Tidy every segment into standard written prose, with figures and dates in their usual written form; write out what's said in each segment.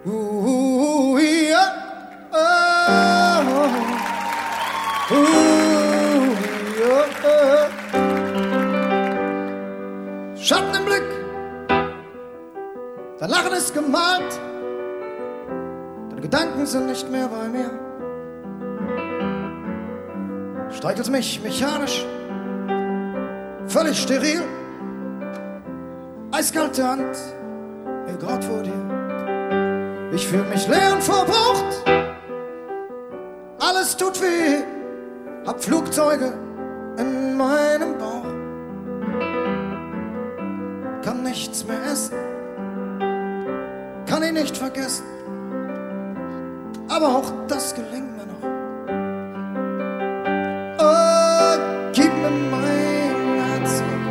Ja. Ja. Schatten im Blick, dein Lachen ist gemalt, deine Gedanken sind nicht mehr bei mir. Streichelst mich mechanisch, völlig steril, eiskalte Hand, mir grad vor dir. Ich fühl mich leer und verbraucht, alles tut weh, hab Flugzeuge in meinem Bauch, kann nichts mehr essen, kann ihn nicht vergessen, aber auch das gelingt mir noch. Oh, gib mir mein Herz zurück,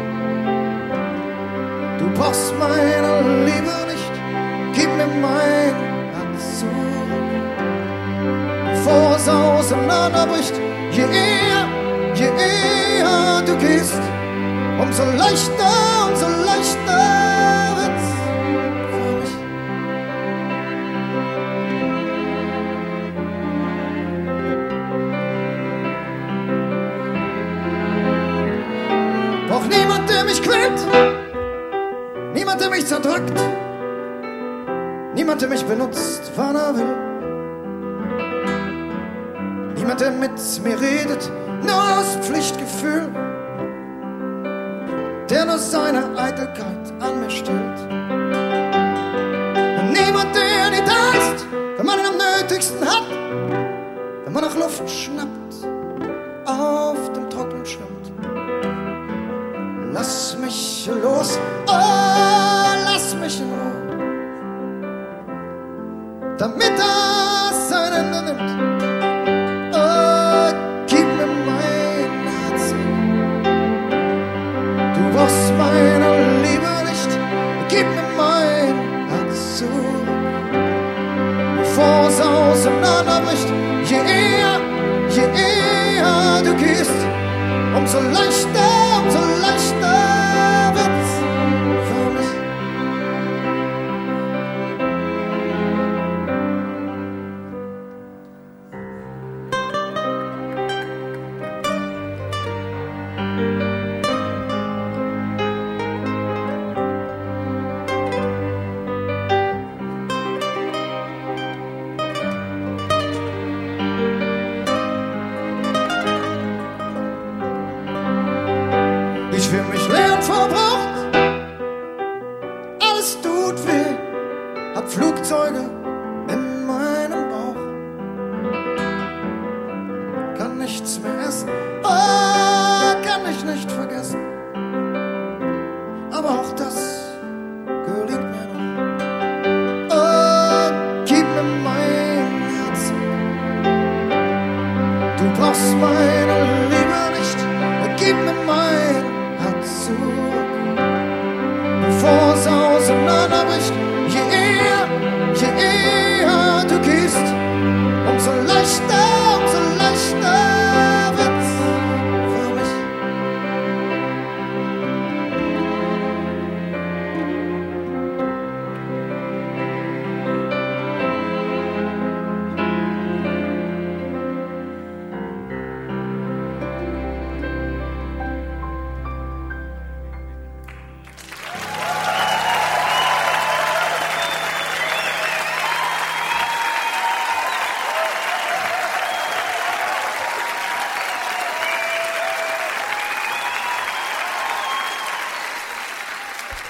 du brauchst meine Liebe nicht, gib mir mein Herz zurück, bevor es auseinanderbricht. Je eher du gehst, umso leichter wird's für mich. Brauch niemand, der mich quält, niemand, der mich zerdrückt, niemand, der mich benutzt, wann er will. Niemand, der mit mir redet, nur aus Pflichtgefühl, der nur seine Eitelkeit an mir stillt. Und niemand, der nicht da ist, wenn man ihn am nötigsten hat, wenn man nach Luft schnappt, auf dem Trocknen schwimmt. Lass mich los, oh, lass mich in Ruhe, damit das ein Ende nimmt. Meine Liebe nicht, gib mir mein Herz zurück, bevor es auseinanderbricht. Je eher du gehst, umso leichter wird's für mich. Ich fühl mich leer und verbraucht, alles tut weh, hab Flugzeuge